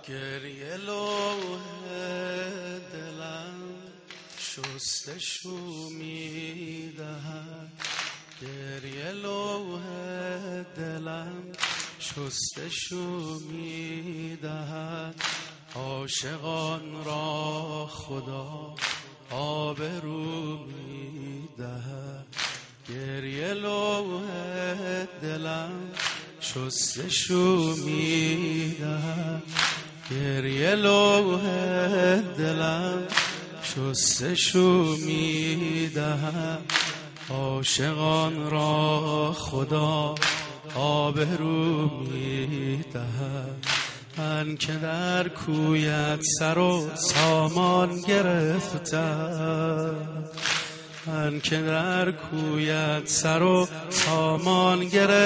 گریه لوح دلم شستشو میدهد، گریه لوح دلم شستشو میدهد. عاشقان را خدا آبرو میدهد، گریه لوح دلم شستشو میدهد، گریه لوح دلم شستشو میدهد. عاشقان را خدا آبرو میدهد. من که در کویت سر و سامان گرفتم، من که در کویت سر و سامان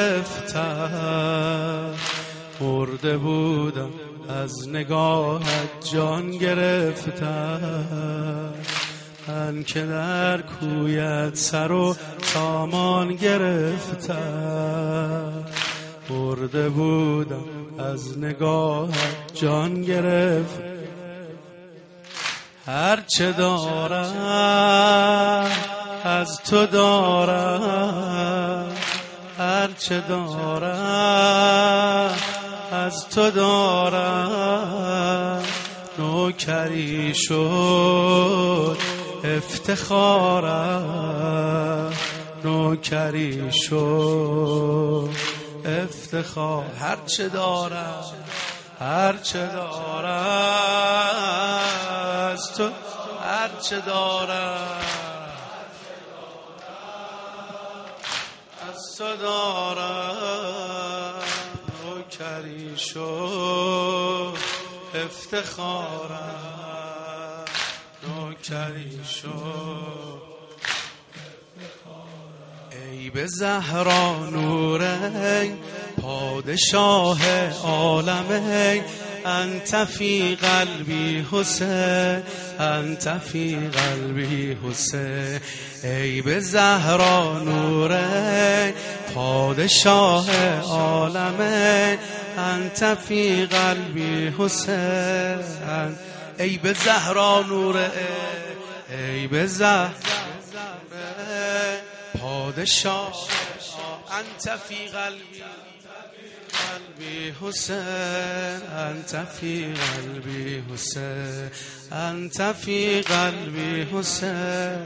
گرفتم. مرده بودم از نگاهت جان گرفتم، من که در کویت سر و سامان گرفتم. مرده بودم از نگاهت جان گرفت. هرچه دارم از تو دارم، هرچه دارم از تو دارم. نوکری شد افتخارم، نوکری شد افتخار. هرچه دارم، هرچه دارم از تو، هرچه دارم از تو دارم. نوکری شد افتخارم، نوکری شد. ای به زهرا نورین پادشاه عالمین، انت فی قلبی حسین، انت فی قلبی حسین. ای به زهرا نورین پادشاه عالمین، انت فی قلبی حسین. ای به زهرا نورین، ای به زهرا پادشاه، انت فی قلبی قلبی حسین، انت فی قلبی حسین، انت فی قلبی حسین.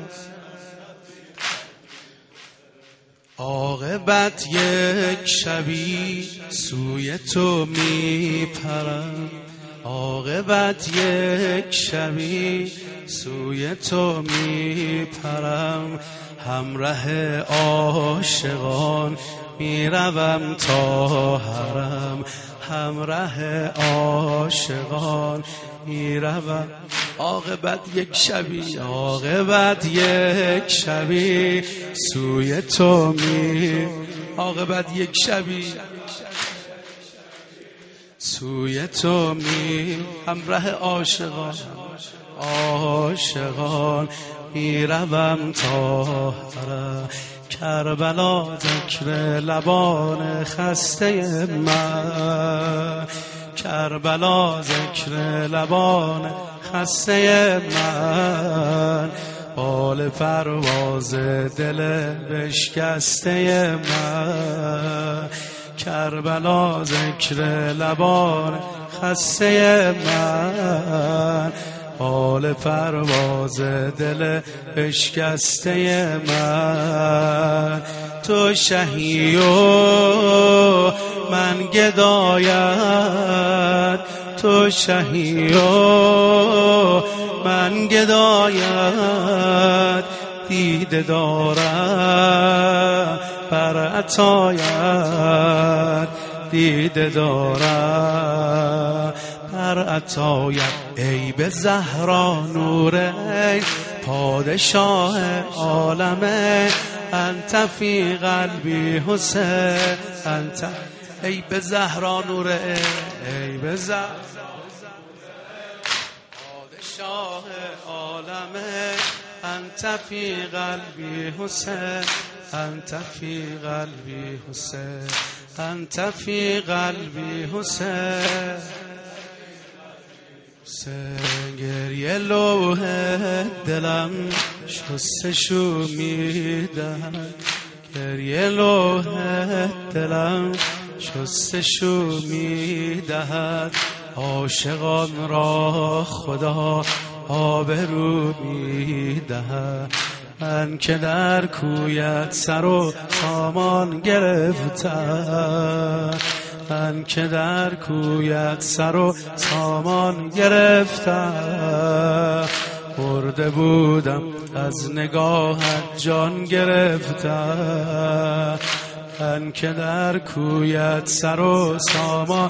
عاقبت یک شبی سوی تو میپرم، عاقبت یک شبی سوی تو میپرم. همراه عاشقان میروم تا حرم، همراه عاشقان میروم. عاقبت یک شبی، عاقبت یک شبی سوی تو عاقبت یک شبی سوی تو همراه عاشقان، عاشقان میروم تا حرم. کربلا ذکر لبان خسته من، کربلا ذکر لبان خسته من. بال پرواز دل بشکسته من، کربلا ذکر لبان خسته من. حال پرواز دل بشکسته من. تو شهی و من گدایت، تو شهی و من گدایت. دیده دارم بر عطایت، دیده دارم بر عطایت. ای به زهرا نورین پادشاه عالمین، انت فی قلبی حسین، انت. ای به زهرا نورین، ای به زهرا پادشاه عالمین، انت فی قلبی حسین، انت فی قلبی حسین، انت فی قلبی حسین. سنگریه لوح دلم شستشو میدهد، گریه لوح دلم شستشو میدهد. عاشقان را خدا آبرو میدهد. من که در کویت سر و سامان گرفتم، من که در کویت سر و سامان گرفتم. برده بودم از نگاهت جان گرفتم، من که در کویت سر و سامان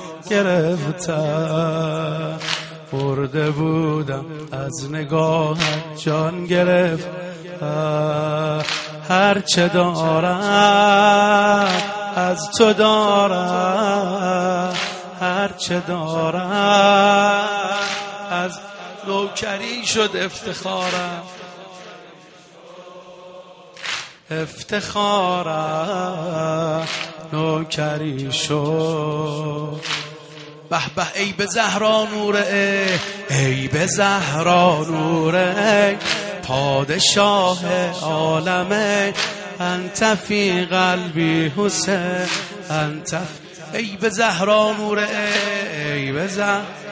گرفتم. برده بودم از نگاهت جان گرفتم. هرچه دارم از تو دارم، هرچه دارم از نوکری شد افتخارم، افتخارم نوکری شد. به به ای به زهرا نوره، ای به زهرا نوره، پادشاه عالمه. انت فی قلبی حسین، انت ای به زهرا نوره، ای به زهرا